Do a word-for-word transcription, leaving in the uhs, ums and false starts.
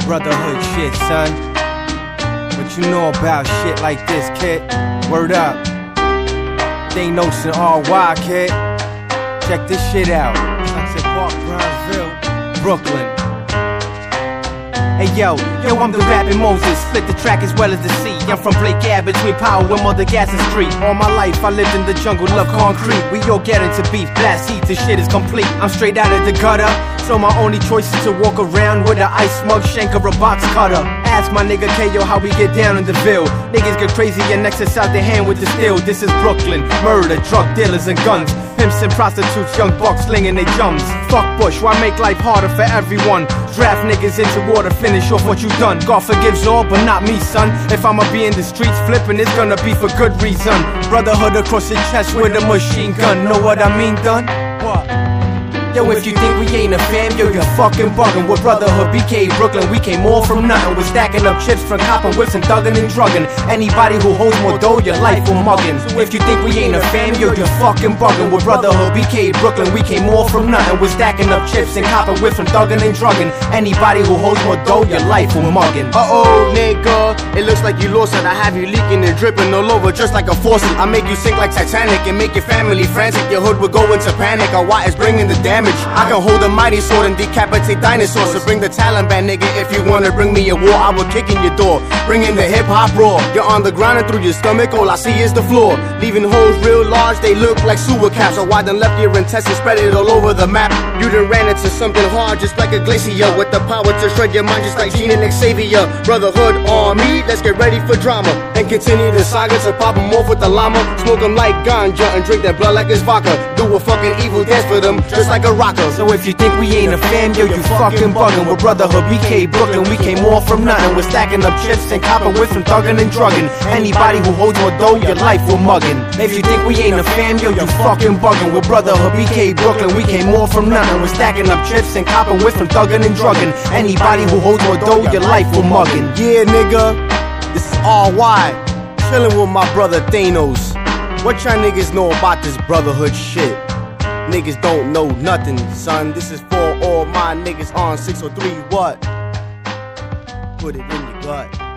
brotherhood shit, son. What you know about shit like this, kid? Word up. They know some R Y, kid. Check this shit out. Sunset Park, Brownsville, Brooklyn. Hey yo, yo, I'm the rapping Moses. Split the track as well as the sea. I'm from Blake Ave, between Power and Mother Gasson Street. All my life I lived in the jungle, love concrete. We all get into beef, blast heat, this shit is complete. I'm straight out of the gutter, so my only choice is to walk around with an ice mug, shank or a box cutter. Ask my nigga K O how we get down in the Ville. Niggas get crazy and exercise their hand with the steel. This is Brooklyn, murder, drug dealers and guns. Pimps and prostitutes, young bucks slinging their jumps. Fuck Bush, why make life harder for everyone? Draft niggas into water, finish off what you done. God forgives all, but not me, son. If I'ma be in the streets flipping, it's gonna be for good reason. Brotherhood across your chest with a machine gun. Know what I mean, done? What? Yo, if you think we ain't a fam, yo, you're fucking bugging. With Brotherhood, B K, Brooklyn, we came all from nothing. We're stacking up chips from copping whips and thugging and drugging. Anybody who holds more dough, your life will mugging. So if you think we ain't a fam, yo, you're fucking bugging. With Brotherhood, B K, Brooklyn, we came all from nothing. We're stacking up chips and copping whips from thugging and drugging. Anybody who holds more dough, your life will mugging. Uh-oh, nigga, it looks like you lost it. I have you leaking and dripping all over just like a faucet. I make you sink like Titanic and make your family frantic. Your hood will go into panic. Our why is bringing the damage. I can hold a mighty sword and decapitate dinosaurs. So bring the Taliban, nigga, if you wanna bring me a war, I will kick in your door, bring in the hip-hop roar. You're on the ground and through your stomach, all I see is the floor. Leaving holes real large, they look like sewer caps. So I done left your intestines spread it all over the map. You done ran into something hard just like a glacier, with the power to shred your mind just like Gene and Xavier. Brotherhood on me, let's get ready for drama and continue the saga to pop them off with the llama. Smoke them like ganja and drink that blood like it's vodka. Do a fucking evil dance for them just like a rocker. So if you think we ain't a fam, yo, you fucking bugging. With Brotherhood, B K, Brooklyn, we came all from nothing. We're stacking up chips and copping whips from thugging and drugging. Anybody who holds more dough, your life will mugging. If you think we ain't a fam, yo, you fucking bugging. With Brotherhood, B K, Brooklyn, we came all from nothing. We're stacking up chips and copping whips from thugging and drugging. Anybody who holds more dough, your life will mugging. Yeah, nigga, this is R Y, chillin' with my brother Thanos. What y'all niggas know about this brotherhood shit? Niggas don't know nothing, son. This is for all my niggas on six oh three, what? Put it in your gut.